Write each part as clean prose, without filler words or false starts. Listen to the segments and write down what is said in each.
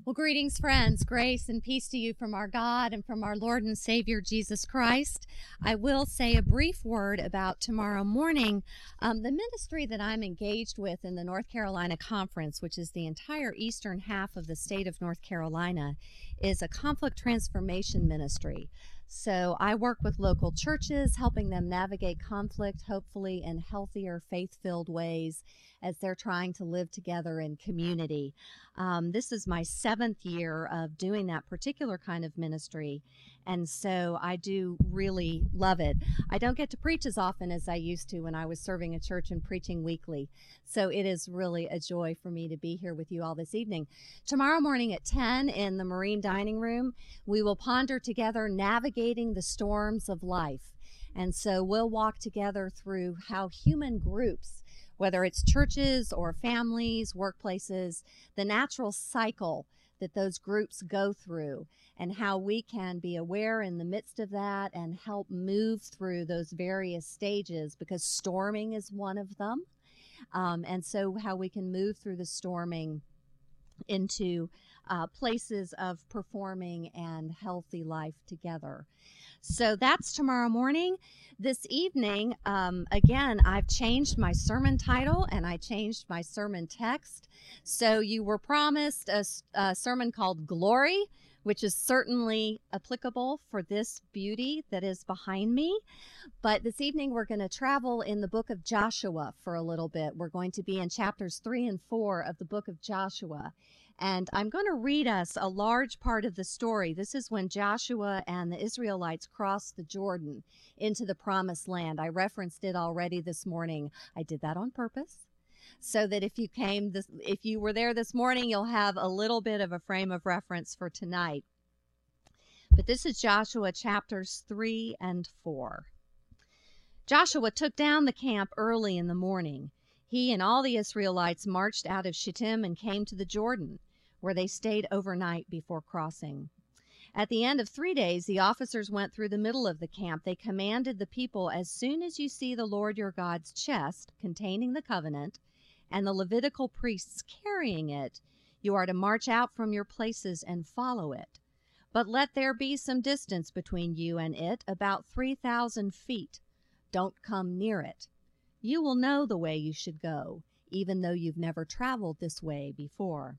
Well, greetings, friends. Grace and peace to you from our God and from our Lord and Savior, Jesus Christ. I will say a brief word about tomorrow morning. The ministry that I'm engaged with in the North Carolina Conference, which is the entire eastern half of the state of North Carolina, is a conflict transformation ministry. So I work with local churches, helping them navigate conflict, hopefully in healthier, faith-filled ways as they're trying to live together in community. This is my 7th year of doing that particular kind of ministry, and so I do really love it. I don't get to preach as often as I used to when I was serving a church and preaching weekly, so it is really a joy for me to be here with you all this evening. Tomorrow morning at 10 in the Marine Dining Room, we will ponder together navigating the storms of life. And so we'll walk together through how human groups, whether it's churches or families, workplaces, the natural cycle that those groups go through, and how we can be aware in the midst of that and help move through those various stages, because storming is one of them. And so how we can move through the storming into places of performing and healthy life together. So that's tomorrow morning. This evening, again, I've changed my sermon title and I changed my sermon text. So you were promised a sermon called Glory, which is certainly applicable for this beauty that is behind me. But this evening we're going to travel in the book of Joshua for a little bit. We're going to be in chapters 3 and 4 of the book of Joshua. And I'm going to read us a large part of the story. This is when Joshua and the Israelites crossed the Jordan into the promised land. I referenced it already this morning. I did that on purpose, so that if you were there this morning, you'll have a little bit of a frame of reference for tonight. But this is Joshua chapters 3 and 4. Joshua took down the camp early in the morning. He and all the Israelites marched out of Shittim and came to the Jordan, where they stayed overnight before crossing. At the end of 3 days, the officers went through the middle of the camp. They commanded the people, as soon as you see the Lord your God's chest containing the covenant and the Levitical priests carrying it, you are to march out from your places and follow it. But let there be some distance between you and it, about 3,000 feet. Don't come near it. You will know the way you should go, even though you've never traveled this way before.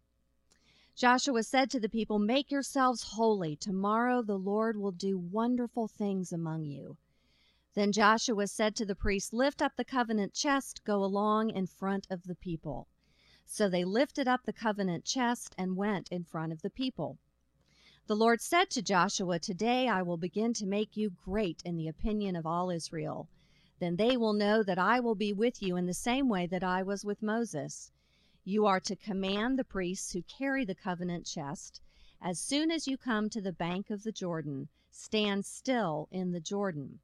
Joshua said to the people, "Make yourselves holy. Tomorrow the Lord will do wonderful things among you." Then Joshua said to the priests, "Lift up the covenant chest, go along in front of the people." So they lifted up the covenant chest and went in front of the people. The Lord said to Joshua, "Today I will begin to make you great in the opinion of all Israel. Then they will know that I will be with you in the same way that I was with Moses. You are to command the priests who carry the covenant chest, as soon as you come to the bank of the Jordan, stand still in the Jordan."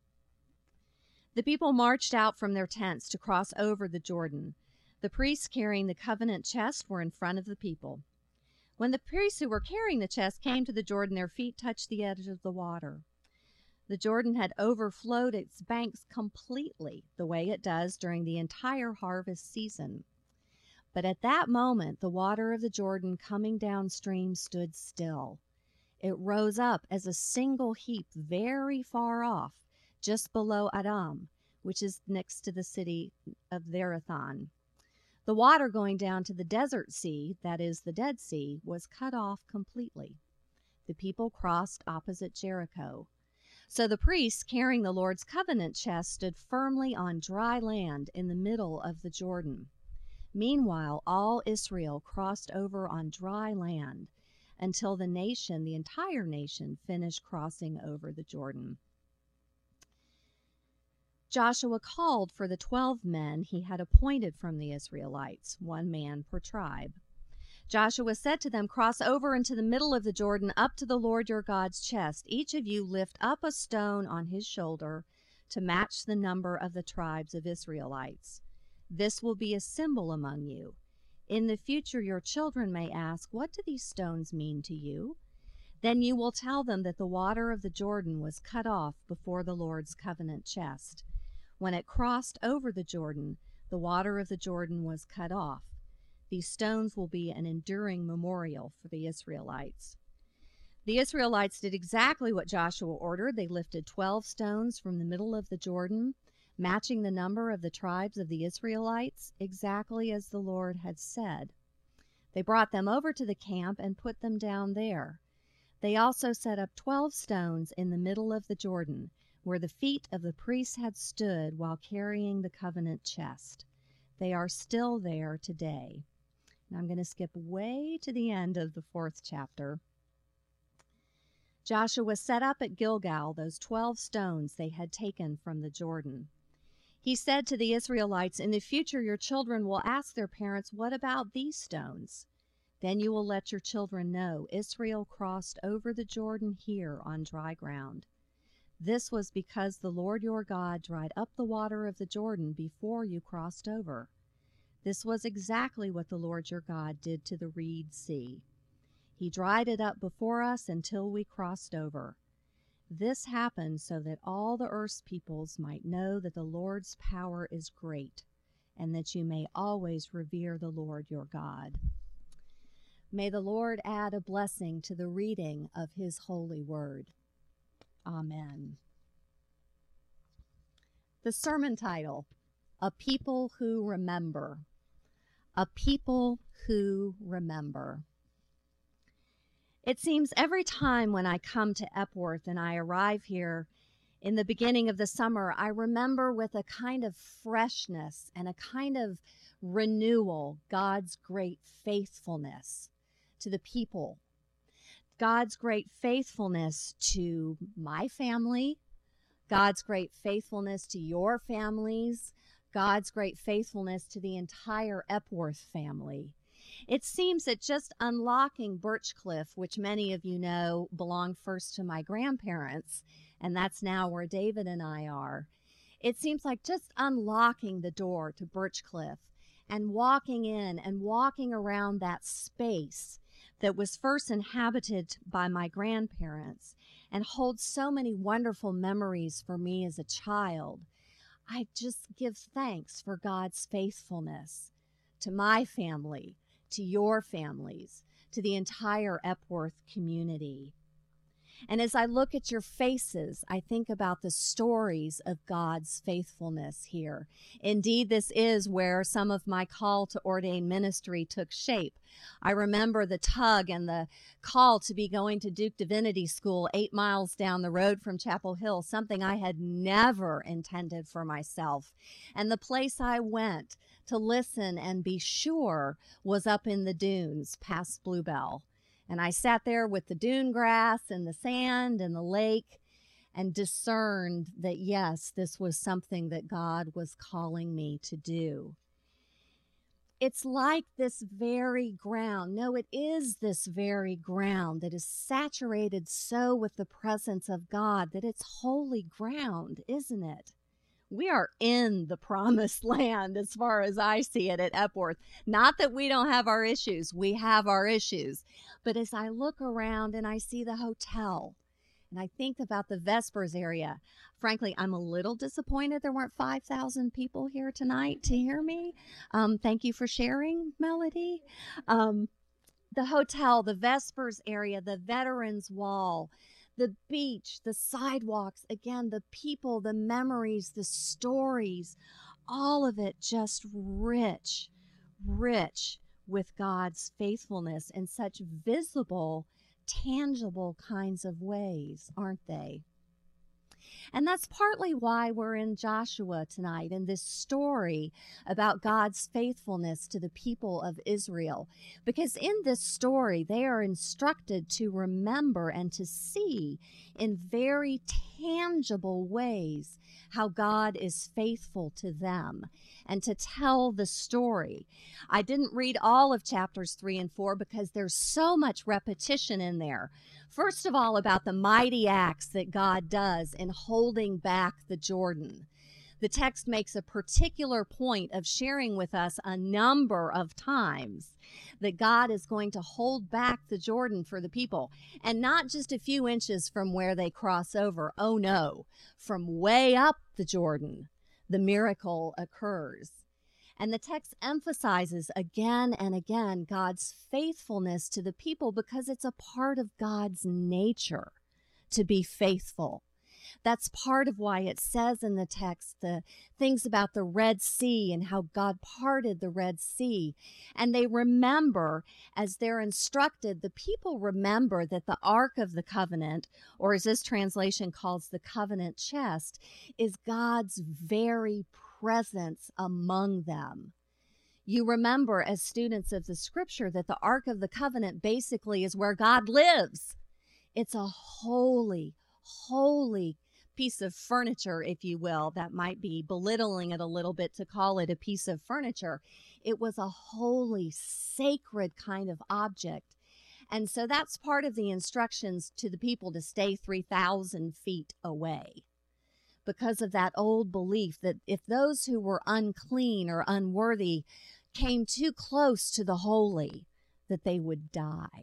The people marched out from their tents to cross over the Jordan. The priests carrying the covenant chest were in front of the people. When the priests who were carrying the chest came to the Jordan, their feet touched the edge of the water. The Jordan had overflowed its banks completely, the way it does during the entire harvest season. But at that moment, the water of the Jordan coming downstream stood still. It rose up as a single heap very far off, just below Adam, which is next to the city of Zarethan. The water going down to the desert sea, that is the Dead Sea, was cut off completely. The people crossed opposite Jericho. So the priests carrying the Lord's covenant chest stood firmly on dry land in the middle of the Jordan. Meanwhile, all Israel crossed over on dry land until the entire nation, finished crossing over the Jordan. Joshua called for the 12 men he had appointed from the Israelites, 1 man per tribe. Joshua said to them, "Cross over into the middle of the Jordan up to the Lord your God's chest. Each of you lift up a stone on his shoulder to match the number of the tribes of Israelites. This will be a symbol among you. In the future your children may ask, 'What do these stones mean to you?' Then you will tell them that the water of the Jordan was cut off before the Lord's covenant chest. When it crossed over the Jordan, the water of the Jordan was cut off. These stones will be an enduring memorial for the Israelites. The Israelites did exactly what Joshua ordered. They lifted 12 stones from the middle of the Jordan, matching the number of the tribes of the Israelites, exactly as the Lord had said. They brought them over to the camp and put them down there. They also set up 12 stones in the middle of the Jordan, where the feet of the priests had stood while carrying the covenant chest. They are still there today. And I'm going to skip way to the end of the 4th chapter. Joshua set up at Gilgal those 12 stones they had taken from the Jordan. He said to the Israelites, "In the future your children will ask their parents, 'What about these stones?' Then you will let your children know Israel crossed over the Jordan here on dry ground. This was because the Lord your God dried up the water of the Jordan before you crossed over. This was exactly what the Lord your God did to the Reed Sea. He dried it up before us until we crossed over. This happened so that all the earth's peoples might know that the Lord's power is great, and that you may always revere the Lord your God." May the Lord add a blessing to the reading of his holy word. Amen. The sermon title, A People Who Remember. A People Who Remember. It seems every time when I come to Epworth and I arrive here in the beginning of the summer, I remember with a kind of freshness and a kind of renewal God's great faithfulness to the people. God's great faithfulness to my family, God's great faithfulness to your families, God's great faithfulness to the entire Epworth family. It seems that just unlocking Birchcliff, which many of you know belonged first to my grandparents, and that's now where David and I are, it seems like just unlocking the door to Birchcliff and walking in and walking around that space that was first inhabited by my grandparents and holds so many wonderful memories for me as a child. I just give thanks for God's faithfulness to my family, to your families, to the entire Epworth community. And as I look at your faces, I think about the stories of God's faithfulness here. Indeed, this is where some of my call to ordained ministry took shape. I remember the tug and the call to be going to Duke Divinity School 8 miles down the road from Chapel Hill, something I had never intended for myself. And the place I went to listen and be sure was up in the dunes past Bluebell. And I sat there with the dune grass and the sand and the lake and discerned that, yes, this was something that God was calling me to do. It's like this very ground. No, it is this very ground that is saturated so with the presence of God that it's holy ground, isn't it? We are in the promised land as far as I see it at Epworth. Not that we don't have our issues. We have our issues. But as I look around and I see the hotel and I think about the Vespers area, frankly, I'm a little disappointed there weren't 5,000 people here tonight to hear me. Thank you for sharing, Melody. The hotel, the Vespers area, the Veterans Wall, the beach, the sidewalks, again, the people, the memories, the stories, all of it just rich with God's faithfulness in such visible, tangible kinds of ways, aren't they? And that's partly why we're in Joshua tonight, in this story about God's faithfulness to the people of Israel. Because in this story, they are instructed to remember and to see in very tangible ways how God is faithful to them and to tell the story. I didn't read all of chapters 3 and 4 because there's so much repetition in there. First of all, about the mighty acts that God does in holding back the Jordan. The text makes a particular point of sharing with us a number of times that God is going to hold back the Jordan for the people. And not just a few inches from where they cross over. Oh no, from way up the Jordan, the miracle occurs. And the text emphasizes again and again God's faithfulness to the people because it's a part of God's nature to be faithful. That's part of why it says in the text the things about the Red Sea and how God parted the Red Sea. And they remember, as they're instructed, the people remember that the Ark of the Covenant, or as this translation calls the covenant chest, is God's very presence among them. You remember as students of the scripture that the Ark of the Covenant basically is where God lives. It's a holy, holy piece of furniture, if you will. That might be belittling it a little bit to call it a piece of furniture. It was a holy, sacred kind of object. And so that's part of the instructions to the people to stay 3,000 feet away, because of that old belief that if those who were unclean or unworthy came too close to the holy, that they would die.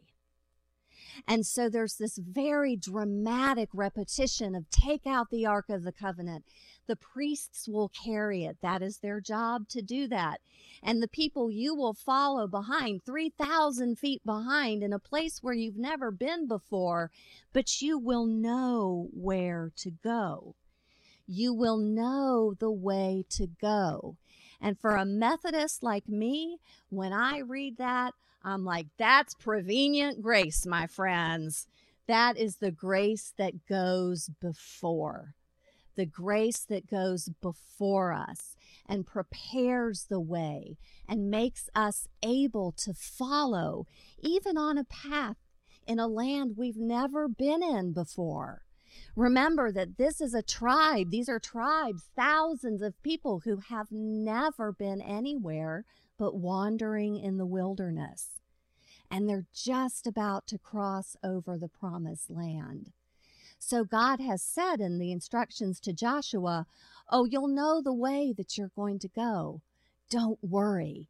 And so there's this very dramatic repetition of take out the Ark of the Covenant. The priests will carry it. That is their job to do that. And the people you will follow behind, 3,000 feet behind, in a place where you've never been before, but you will know where to go. You will know the way to go. And for a Methodist like me, when I read that, I'm like, that's prevenient grace, my friends. That is the grace that goes before. The grace that goes before us and prepares the way and makes us able to follow, even on a path in a land we've never been in before. Remember that this is a tribe. These are tribes, thousands of people who have never been anywhere but wandering in the wilderness. And they're just about to cross over the promised land. So God has said in the instructions to Joshua, oh, you'll know the way that you're going to go. Don't worry.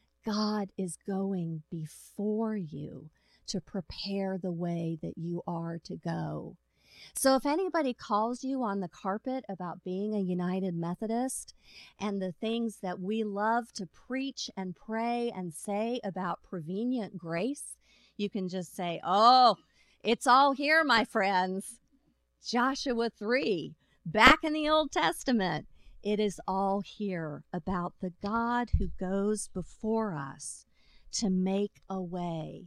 God is going before you to prepare the way that you are to go. So if anybody calls you on the carpet about being a United Methodist and the things that we love to preach and pray and say about prevenient grace, you can just say, oh, it's all here, my friends. Joshua 3, back in the Old Testament, it is all here about the God who goes before us to make a way,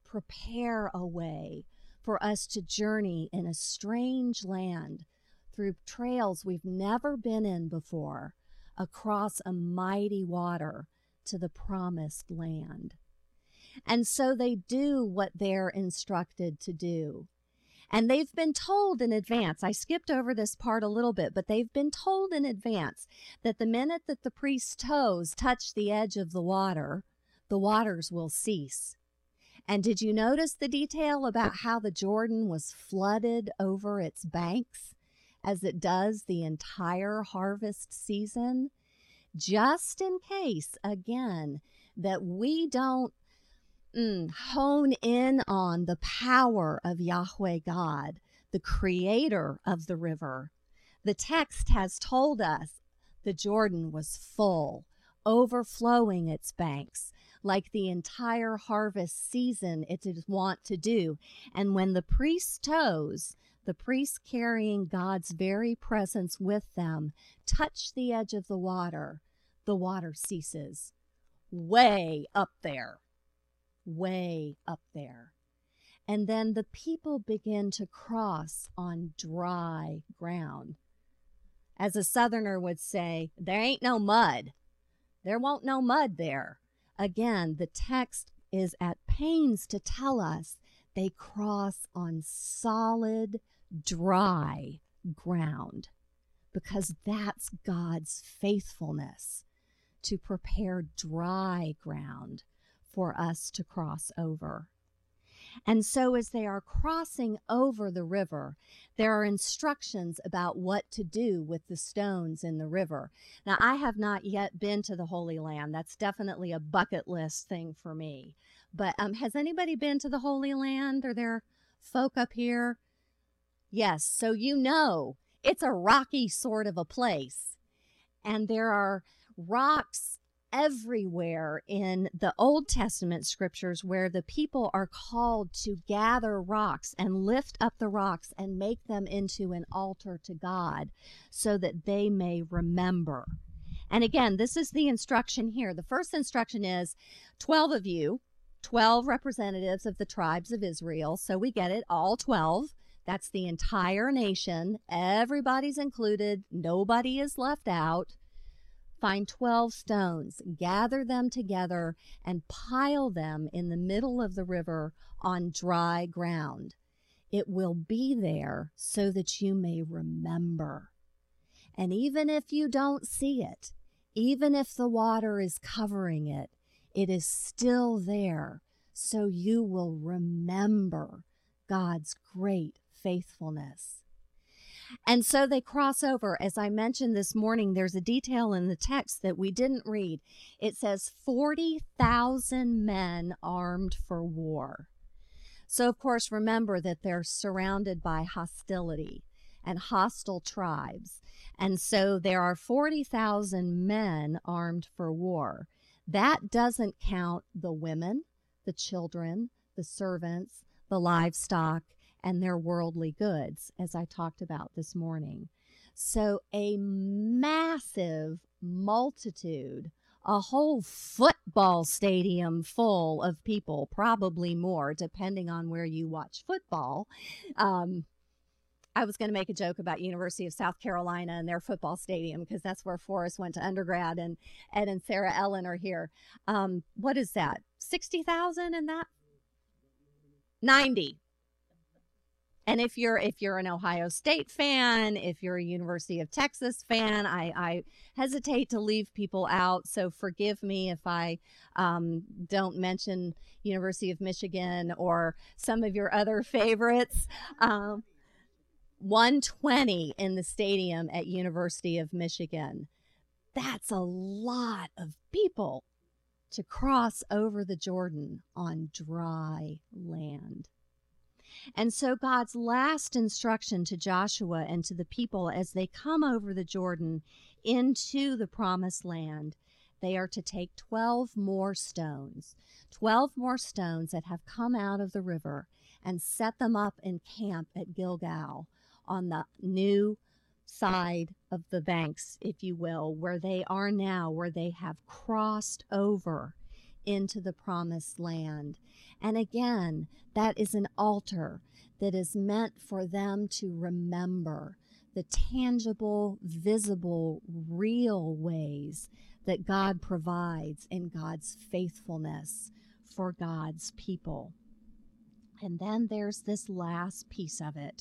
prepare a way for us to journey in a strange land through trails we've never been in before, across a mighty water to the promised land. And so they do what they're instructed to do. And they've been told in advance, I skipped over this part a little bit, but they've been told in advance that the minute that the priest's toes touch the edge of the waters will cease. And did you notice the detail about how the Jordan was flooded over its banks as it does the entire harvest season? Just in case, again, that we don't hone in on the power of Yahweh God, the creator of the river. The text has told us the Jordan was full, overflowing its banks, like the entire harvest season it is wont to do. And when the priest's toes, the priests carrying God's very presence with them, touch the edge of the water ceases. Way up there. Way up there. And then the people begin to cross on dry ground. As a Southerner would say, there ain't no mud. There won't no mud there. Again, the text is at pains to tell us they cross on solid, dry ground, because that's God's faithfulness to prepare dry ground for us to cross over. And so as they are crossing over the river, there are instructions about what to do with the stones in the river. Now, I have not yet been to the Holy Land. That's definitely a bucket list thing for me. But has anybody been to the Holy Land? Are there folk up here? Yes, so you know it's a rocky sort of a place. And there are rocks everywhere in the Old Testament scriptures where the people are called to gather rocks and lift up the rocks and make them into an altar to God so that they may remember. And again, this is the instruction here. The first instruction is 12 of you, 12 representatives of the tribes of Israel. So we get it, all 12. That's the entire nation. Everybody's included. Nobody is left out. Find 12 stones, gather them together, and pile them in the middle of the river on dry ground. It will be there so that you may remember. And even if you don't see it, even if the water is covering it, it is still there so you will remember God's great faithfulness. And so they cross over. As I mentioned this morning, there's a detail in the text that we didn't read. It says 40,000 men armed for war. So, of course, remember that they're surrounded by hostility and hostile tribes. And so there are 40,000 men armed for war. That doesn't count the women, the children, the servants, the livestock, and their worldly goods, as I talked about this morning. So a massive multitude, a whole football stadium full of people, probably more, depending on where you watch football. I was going to make a joke about University of South Carolina and their football stadium because that's where Forrest went to undergrad, and Ed and Sarah Ellen are here. What is that? 60,000 in that? 90. And if you're an Ohio State fan, if you're a University of Texas fan, I hesitate to leave people out, so forgive me if I don't mention University of Michigan or some of your other favorites. 120 in the stadium at University of Michigan. That's a lot of people to cross over the Jordan on dry land. And so God's last instruction to Joshua and to the people as they come over the Jordan into the promised land, they are to take 12 more stones that have come out of the river, and set them up in camp at Gilgal on the new side of the banks, if you will, where they are now, where they have crossed over into the promised land. And again, that is an altar that is meant for them to remember the tangible, visible, real ways that God provides in God's faithfulness for God's people. And then there's this last piece of it.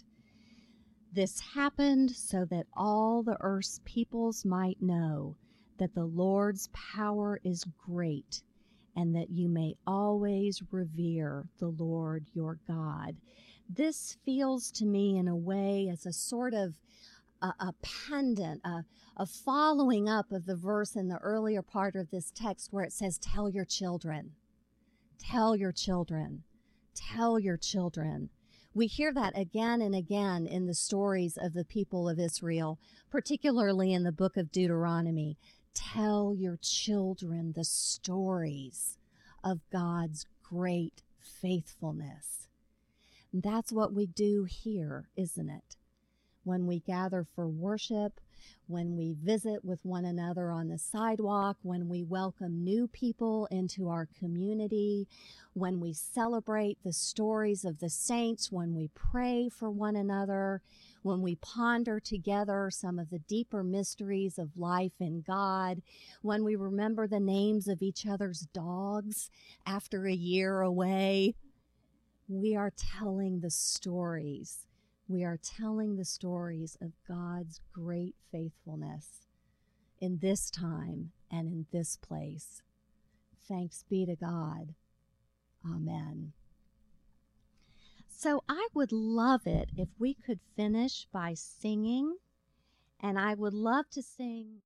This happened so that all the earth's peoples might know that the Lord's power is great, and that you may always revere the Lord your God. This feels to me in a way as a sort of a pendant, a following up of the verse in the earlier part of this text where it says, tell your children, tell your children, tell your children. We hear that again and again in the stories of the people of Israel, particularly in the book of Deuteronomy. Tell your children the stories of God's great faithfulness. And that's what we do here, isn't it? When we gather for worship, when we visit with one another on the sidewalk, when we welcome new people into our community, when we celebrate the stories of the saints, when we pray for one another, when we ponder together some of the deeper mysteries of life in God, when we remember the names of each other's dogs after a year away, we are telling the stories. We are telling the stories of God's great faithfulness in this time and in this place. Thanks be to God. Amen. So I would love it if we could finish by singing, and I would love to sing